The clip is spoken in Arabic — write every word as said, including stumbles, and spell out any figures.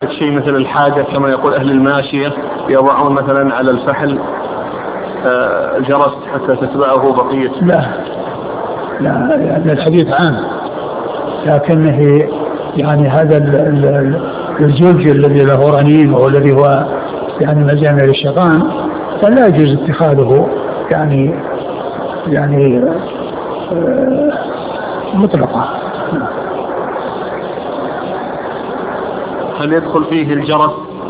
شيء مثل الحاجة كما يقول أهل الماشية يضعون مثلا على الفحل الجرس حتى تتبعه بقية. لا لا هذا الحديث عام، لكنه يعني هذا الزوج الذي له رنين والذي هو يعني مجامع للشيطان فلا يجوز اتخاذه يعني يعني مطلقا. هل يدخل فيه الجرس